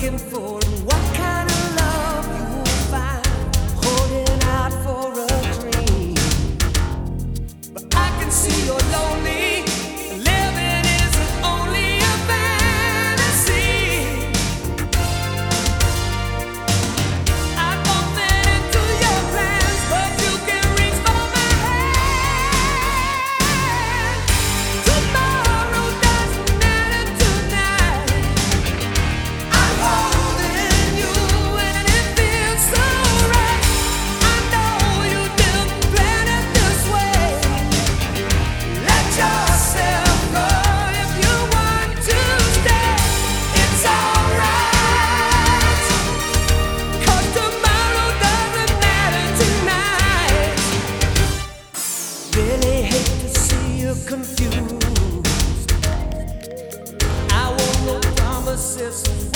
looking for and what kind of love you will find. Holding out for a dream, but I can see you're lonely. Living isn't only a fantasy. I won't fit into your plans, but you can reach for my hand. Tomorrow doesn't matter tonight. I'm holding you and it feels so right. I know you didn't plan it this way. Let yourself go if you want to stay. It's alright, 'cause tomorrow doesn't matter tonight. Really hate to see you confused. I want no promises.